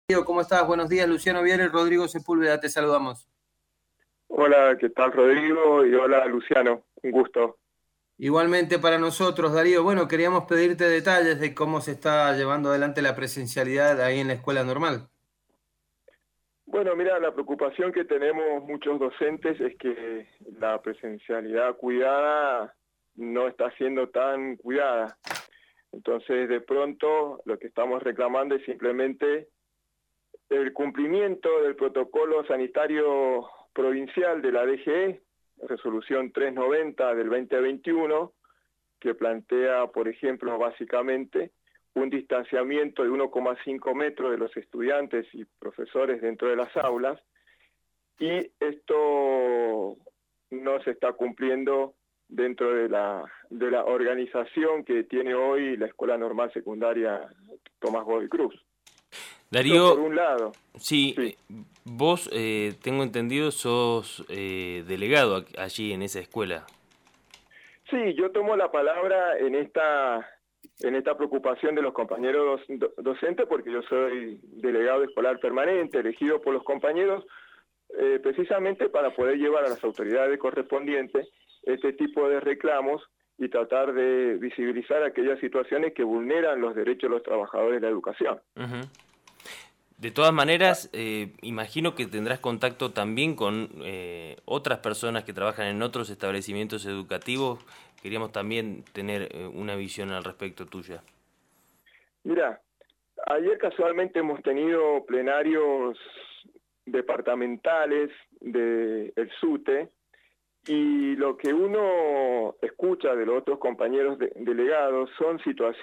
¿Cómo estás? Buenos días, Luciano Viera y Rodrigo Sepúlveda, te saludamos. Hola, ¿qué tal Rodrigo? Y hola Luciano, un gusto. Igualmente para nosotros, Darío, bueno, queríamos pedirte detalles de cómo se está llevando adelante la presencialidad ahí en la escuela normal. Bueno, mira, la preocupación que tenemos muchos docentes es que la presencialidad cuidada no está siendo tan cuidada. Entonces, de pronto, lo que estamos reclamando es simplemente el cumplimiento del protocolo sanitario provincial de la DGE, resolución 390 del 2021, que plantea, por ejemplo, básicamente un distanciamiento de 1,5 metros de los estudiantes y profesores dentro de las aulas, y esto no se está cumpliendo dentro de la organización que tiene hoy la Escuela Normal Secundaria Tomás Godoy Cruz. Eso por Darío, un lado. sí, Sí, vos, tengo entendido, sos delegado allí en esa escuela. sí, yo tomo la palabra en esta preocupación de los compañeros docentes, porque yo soy delegado escolar permanente, elegido por los compañeros, precisamente para poder llevar a las autoridades correspondientes este tipo de reclamos y tratar de visibilizar aquellas situaciones que vulneran los derechos de los trabajadores de la educación. Ujú. De todas maneras, imagino que tendrás contacto también con otras personas que trabajan en otros establecimientos educativos. Queríamos también tener una visión al respecto tuya. Mira, ayer casualmente hemos tenido plenarios departamentales del SUTE, y lo que uno escucha de los otros compañeros delegados son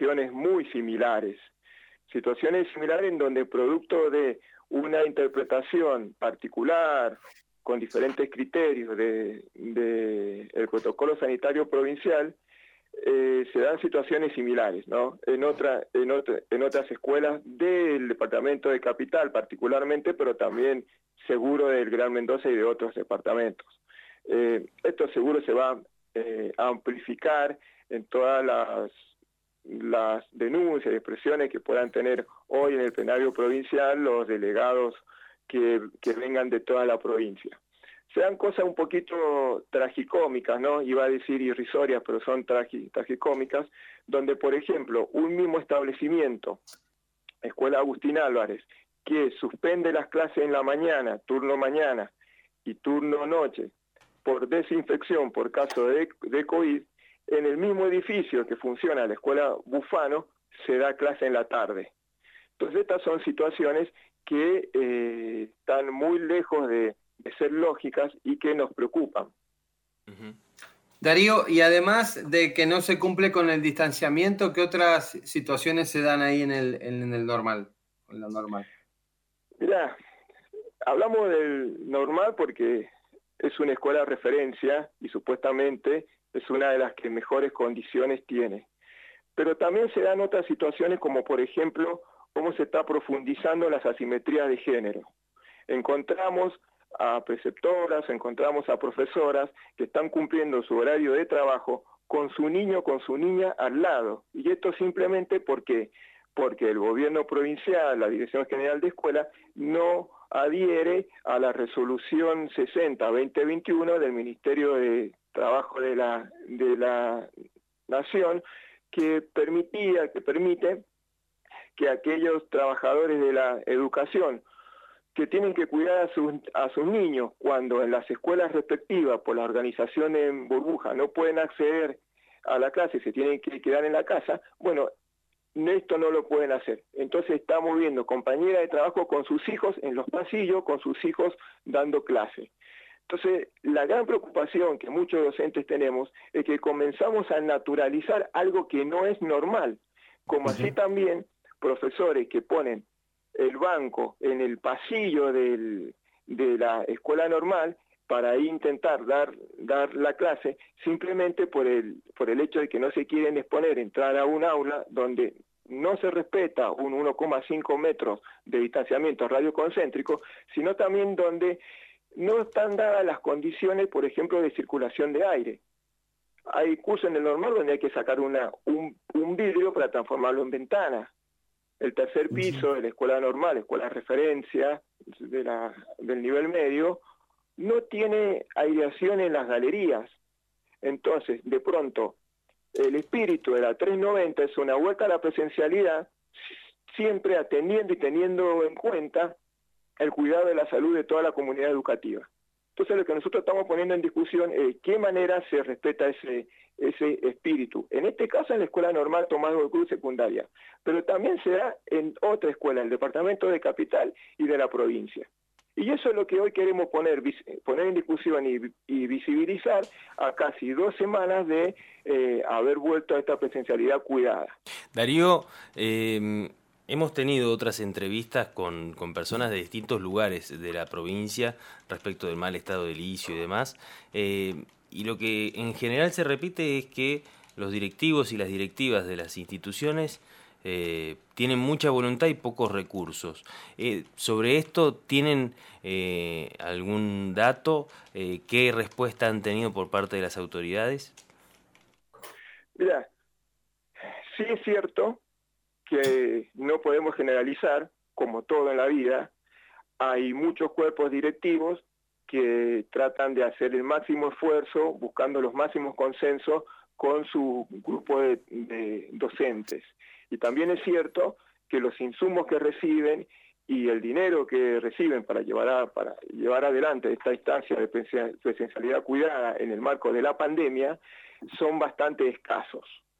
situaciones similares en donde producto de una interpretación particular con diferentes criterios de el protocolo sanitario provincial, se dan situaciones similares, ¿no? En otras escuelas del departamento de Capital particularmente, pero también seguro del Gran Mendoza y de otros departamentos. Esto seguro se va a amplificar en todas las denuncias y expresiones que puedan tener hoy en el plenario provincial los delegados que vengan de toda la provincia. Se dan cosas un poquito tragicómicas, ¿no? Iba a decir irrisorias, pero son tragicómicas, donde, por ejemplo, un mismo establecimiento, Escuela Agustín Álvarez, que suspende las clases en la mañana y turno noche, por desinfección, por caso de COVID, en el mismo edificio que funciona la Escuela Bufano, se da clase en la tarde. Entonces estas son situaciones que están muy lejos de ser lógicas y que nos preocupan. Ujú. Darío, y además de que no se cumple con el distanciamiento, ¿qué otras situaciones se dan ahí en el normal, en la normal? Mirá, hablamos del normal porque es una escuela de referencia y supuestamente es una de las que mejores condiciones tiene. Pero también se dan otras situaciones como, por ejemplo, cómo se está profundizando las asimetrías de género. Encontramos a preceptoras, encontramos a profesoras que están cumpliendo su horario de trabajo con su niño, con su niña al lado. Y esto simplemente porque el gobierno provincial, la Dirección General de Escuela, no adhiere a la resolución 60-2021 del Ministerio de Trabajo de la Nación, que permite que aquellos trabajadores de la educación que tienen que cuidar a sus niños cuando en las escuelas respectivas por la organización en burbuja no pueden acceder a la clase, se tienen que quedar en la casa, bueno, esto no lo pueden hacer. Entonces estamos viendo compañeras de trabajo con sus hijos en los pasillos, con sus hijos dando clase. Entonces, la gran preocupación que muchos docentes tenemos es que comenzamos a naturalizar algo que no es normal, como así Ujú. también profesores que ponen el banco en el pasillo de la escuela normal para intentar dar la clase simplemente por el hecho de que no se quieren exponer, entrar a un aula donde no se respeta un 1,5 metros de distanciamiento radioconcéntrico, sino también donde no están dadas las condiciones, por ejemplo, de circulación de aire. Hay cursos en el normal donde hay que sacar un vidrio para transformarlo en ventana. el tercer piso de la escuela normal, escuela de referencia del nivel medio, no tiene aireación en las galerías. Entonces, de pronto, el espíritu de la 390 es una vuelta a la presencialidad, siempre atendiendo y teniendo en cuenta el cuidado de la salud de toda la comunidad educativa. Entonces, lo que nosotros estamos poniendo en discusión es de qué manera se respeta ese espíritu. En este caso, en la Escuela Normal Tomás de Cruz Secundaria, pero también se da en otra escuela, en el departamento de Capital y de la provincia. Y eso es lo que hoy queremos poner en discusión y visibilizar a casi 2 semanas de haber vuelto a esta presencialidad cuidada. Darío, hemos tenido otras entrevistas con personas de distintos lugares de la provincia respecto del mal estado del inicio y demás, y lo que en general se repite es que los directivos y las directivas de las instituciones tienen mucha voluntad y pocos recursos. Sobre esto, ¿tienen algún dato? ¿Qué respuesta han tenido por parte de las autoridades? Mira, sí es cierto que no podemos generalizar, como todo en la vida. Hay muchos cuerpos directivos que tratan de hacer el máximo esfuerzo, buscando los máximos consensos con su grupo de docentes. Y también es cierto que los insumos que reciben y el dinero que reciben para llevar adelante esta instancia de presencialidad cuidada en el marco de la pandemia son bastante escasos.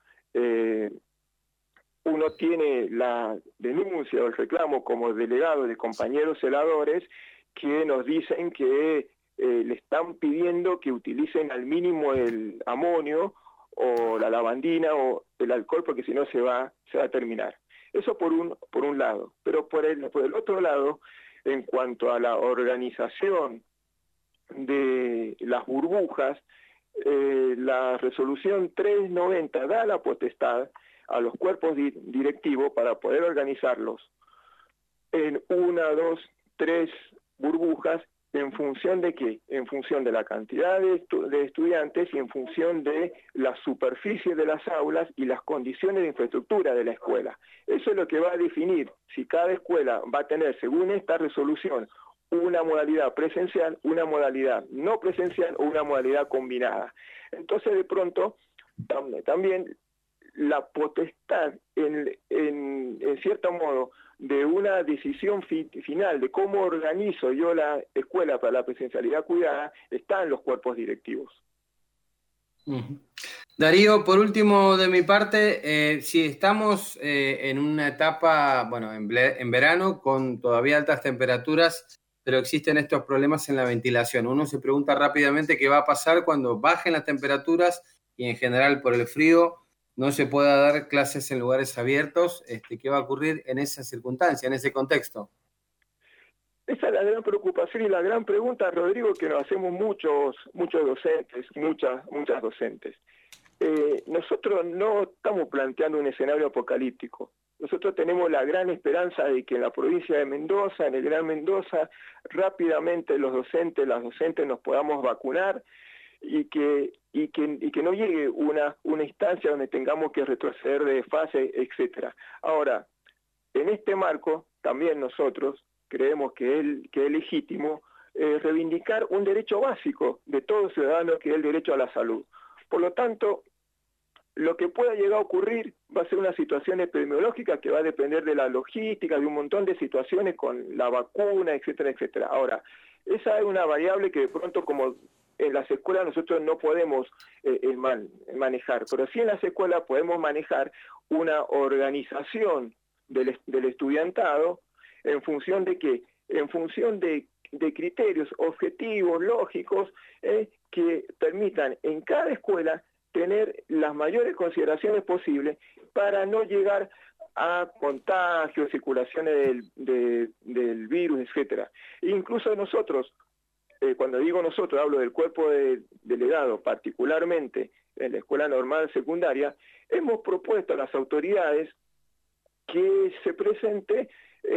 Uno tiene la denuncia o el reclamo como delegado de compañeros celadores que nos dicen que le están pidiendo que utilicen al mínimo el amonio o la lavandina o el alcohol, porque si no se va a terminar. Eso por un lado. Pero por el otro lado, en cuanto a la organización de las burbujas, la resolución 390 da la potestad a los cuerpos directivos para poder organizarlos en 1, 2, 3 burbujas. ¿En función de qué? En función de la cantidad de estudiantes y en función de la superficie de las aulas y las condiciones de infraestructura de la escuela. Eso es lo que va a definir si cada escuela va a tener, según esta resolución, una modalidad presencial, una modalidad no presencial o una modalidad combinada. Entonces, de pronto, también la potestad, en cierto modo, de una decisión final de cómo organizo yo la escuela para la presencialidad cuidada, está en los cuerpos directivos. Darío, por último de mi parte, si estamos en una etapa, bueno, en verano, con todavía altas temperaturas, pero existen estos problemas en la ventilación. Uno se pregunta rápidamente qué va a pasar cuando bajen las temperaturas y en general por el frío no se pueda dar clases en lugares abiertos. ¿Qué va a ocurrir en esa circunstancia, en ese contexto? Esa es la gran preocupación y la gran pregunta, Rodrigo, que nos hacemos muchos docentes, muchas docentes. Nosotros no estamos planteando un escenario apocalíptico. Nosotros tenemos la gran esperanza de que en la provincia de Mendoza, en el Gran Mendoza, rápidamente las docentes nos podamos vacunar y que no llegue una instancia donde tengamos que retroceder de fase, etcétera. Ahora, en este marco, también nosotros creemos que es legítimo reivindicar un derecho básico de todo ciudadano, que es el derecho a la salud. Por lo tanto, lo que pueda llegar a ocurrir va a ser una situación epidemiológica que va a depender de la logística, de un montón de situaciones con la vacuna, etcétera, etcétera. Ahora, esa es una variable que de pronto, como en las escuelas nosotros no podemos manejar, pero sí en las escuelas podemos manejar una organización del estudiantado. ¿En función de qué? En función de criterios objetivos, lógicos, que permitan en cada escuela tener las mayores consideraciones posibles para no llegar a contagios, circulaciones del virus, etcétera. Incluso nosotros, cuando digo nosotros, hablo del cuerpo de delegado, particularmente en la Escuela Normal Secundaria, hemos propuesto a las autoridades que se presente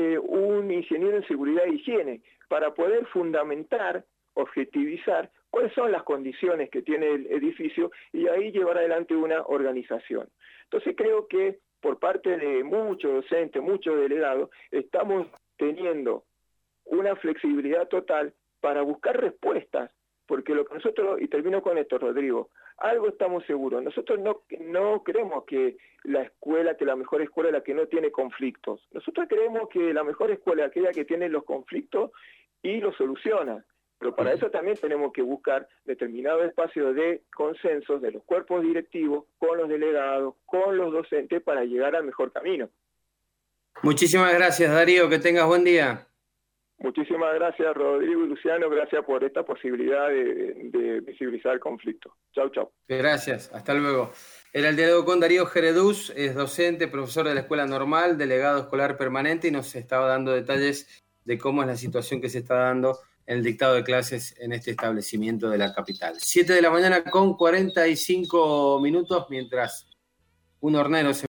un ingeniero en seguridad e higiene para poder fundamentar, objetivizar cuáles son las condiciones que tiene el edificio y ahí llevar adelante una organización. Entonces creo que por parte de muchos docentes, muchos delegados, estamos teniendo una flexibilidad total para buscar respuestas, porque lo que nosotros, y termino con esto, Rodrigo, algo estamos seguros, nosotros no creemos que la mejor escuela es la que no tiene conflictos, nosotros creemos que la mejor escuela es aquella que tiene los conflictos y los soluciona, pero para eso también tenemos que buscar determinados espacios de consensos de los cuerpos directivos, con los delegados, con los docentes, para llegar al mejor camino. Muchísimas gracias, Darío, que tengas buen día. Muchísimas gracias, Rodrigo y Luciano, gracias por esta posibilidad de visibilizar el conflicto. Chau, chau. Gracias, hasta luego. Era el diálogo con Darío Geredús, es docente, profesor de la Escuela Normal, delegado escolar permanente, y nos estaba dando detalles de cómo es la situación que se está dando en el dictado de clases en este establecimiento de la capital. 7 de la mañana con 45 minutos, mientras un hornero se